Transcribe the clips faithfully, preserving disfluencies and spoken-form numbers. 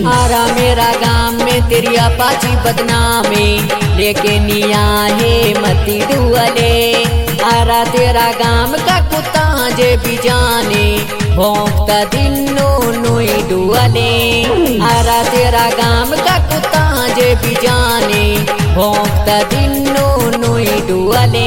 आरा मेरा गांव में तेरी अपाची बदनामी लेके निया है मती दुआले। आरा तेरा गांव का कुत्ता जे भी जाने भौंकता दिनो नोई दुआले। आरा तेरा गांव का कुत्ता जे भी जाने भौंकता दिनो नोई दुआले।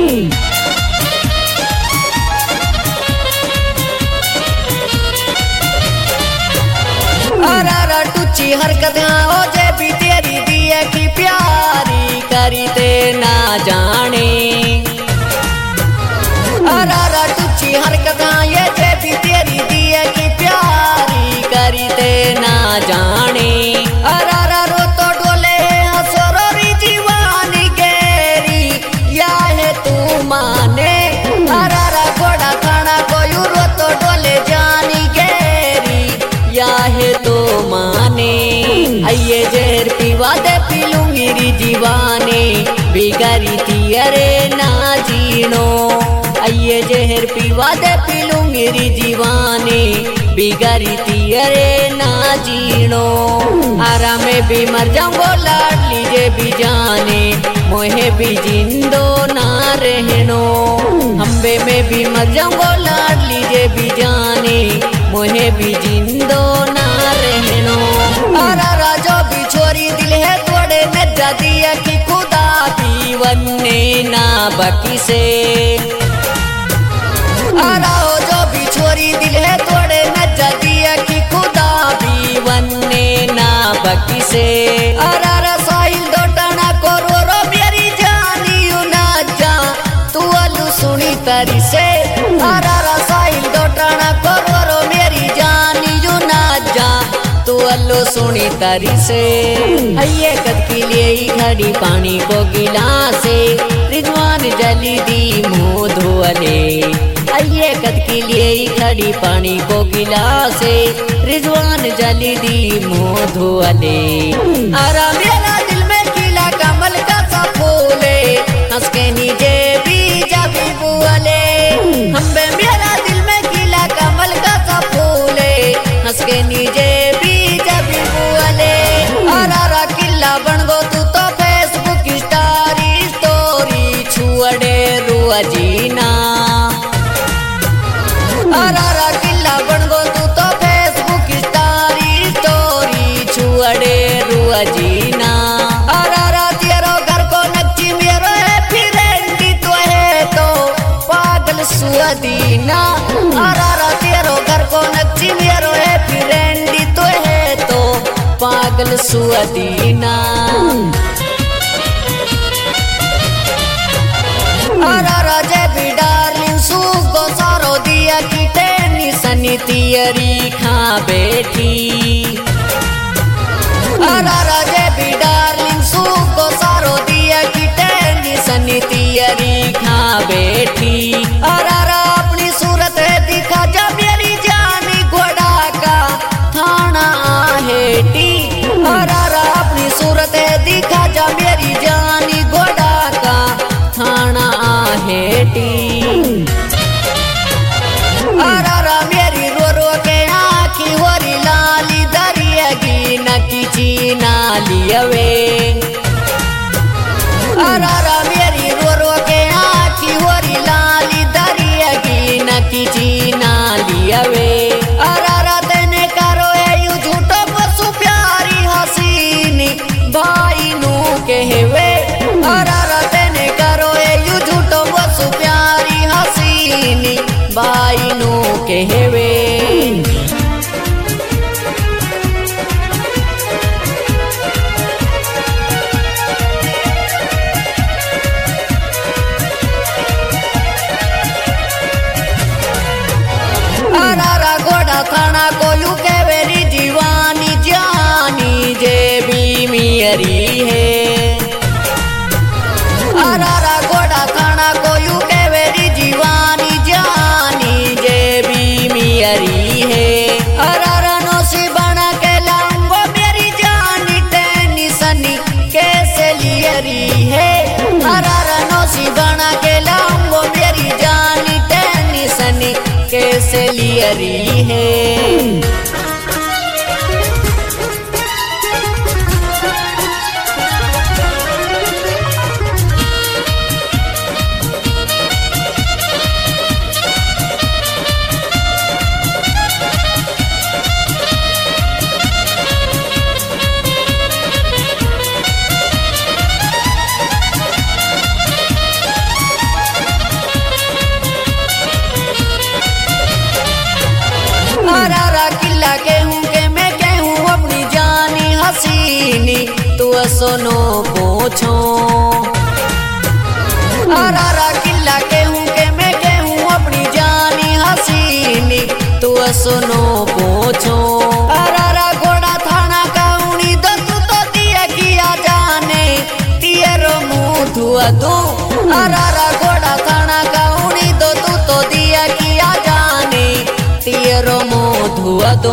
आरा टुच्ची हरकत हो जे भी तेरी दिए की प्यारी करी ते ना जाने। आरा टुच्ची हरकत ये जे भी तेरी दिए की प्यारी करी ते ना जाने। आरा रो तो डोले हसरोरी जीवानी गेरी या है तू माने। आरा घोड़ा खाना कोई रो तो डोले जानी गेरी या है तो माने। आइए जहर पीवा दे पीलूंगी री जीवाने बिगारी तियरे ना जीनो। आइए जहर पीवा दे पीलूंगी री जीवाने बिगारी तियरे ना जीनो। आरा में भी मर जाऊंगो लाड लीजे भी जाने मोहे भी जिंदो ना रहनो। हम्बे में भी मर जाऊंगो लाड लीजे भी जाने मोहे भी जिंदो ना रहनो। आरा राजो भी छोरी दिल है तोड़े में दिया कि खुदा भी वन्ने ना बाकी से। आरा हो जो भी छोरी दिल है तोड़े में दिया कि खुदा भी वन्ने ना बाकी से। आरा रसाइल डोटाना को रो रो मेरी जानी ना जा तू अलू सुनी तरी से। आरा रसाइल डोटाना को रो रो मेरी जानी ना जा तू अल्लो सुनी तरी से। आइए कद के लिए ही घड़ी पानी को गिलासे रिजवान जली दी मुँह धोले। आइए कद के लिए ही घड़ी पानी को गिलासे रिजवान जली दी मुँह धोले। आरा मेरा दिल में खिला कमल का सा फूले हंस के नीचे भी जाबी बुआले। हम्बे मेरा दिल में खिला कमल का सा फूले हंस के नीचे आरा किला बन गो तू तो फेसबुक स्टारी स्टोरी छुअड़े रुआ जीना। आरा किला बन गो तू तो फेसबुक स्टारी स्टोरी छुअड़े रुआ जीना। आरा तेरो घर को नक्ची मेरो है फिरेंडी तो है तो पागल सुअदीना। आरा तेरो घर को नक्ची मेरो है फिरेंडी तो है तो पागल सुअदीना। आरा राजे भी डार्लिंग सुगो सारो दिया की टेनी सनी तियरी खा बैठी। आरा राजे भी डार्लिंग सुगो सारो दिया की टेनी सनी तियरी खा बैठी। आरा अपनी सूरत है दिखा जा मेरी जानी घोड़ा का थाना हेटी। आरा अपनी सूरत है दिखा जा मेरी जानी घोड़ा का थाना हेटी। आरा मेरी रो रो के आँखी होरी लाली दरियागी न किची नालियवे। आरा मेरी रो रो के आँखी होरी लाली दरियागी न किची नालियवे। आरा तेने करो यू झूठो पशु प्यारी हसीनी भाई नू कहवे। आरा तेने करो यू झूठो पशु प्यारी हसीनी भाई नू कहवे। सोनो पूछो अरारा किला के हूँ के मैं के हूँ अपनी जानी हसीनी तू सोनो पूछो अरारा घोड़ा थाना काउनी दो तू तो दिया किया जाने तियरो मुँह धुआ दो अरारा घोड़ा थाना काउनी दो तू तो दिया किया जाने तियरो मुँह धुआ दो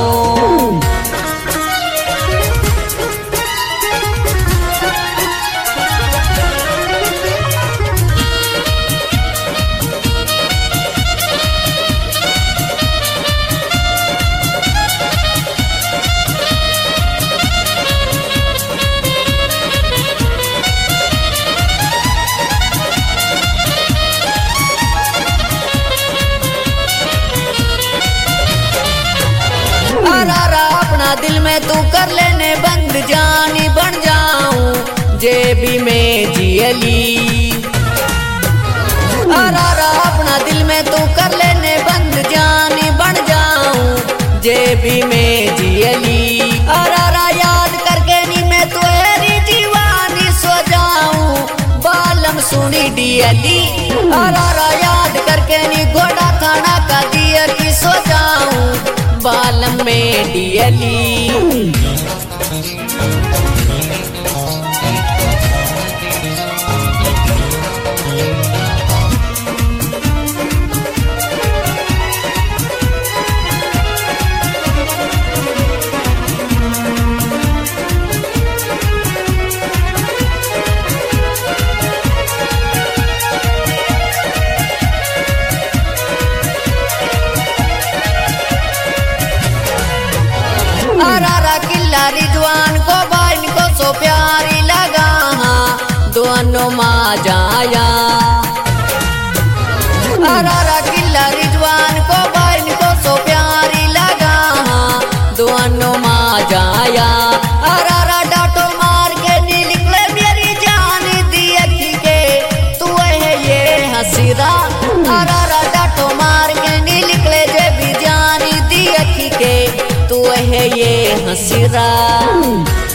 अरारा अपना दिल में तू कर लेने बंद जानी बन जाऊं जेबी में जियली अरारा अपना दिल में तू कर लेने बंद जानी बन जाऊं जेबी में जियली अरारा याद करके नी मैं तुहरी जीवानी सो जाऊं बालम सुनी डियली अरारा याद करके नी घोड़ा थाना का दिया की सो जाऊं बालम में डियली अरारा किला रिजवान को बाइन को सो प्यारी लगा दोनों माँ जाया अरारा किला रिजवान को बाइन को सो प्यारी लगा दोनों माँ जाया अरारा डाटो मार के नी निकले मेरी जान दिया के तू है ये हसीरा अरारा डाटो मार के नी निकले जे भी जान दिया के तू है ये हसीरा।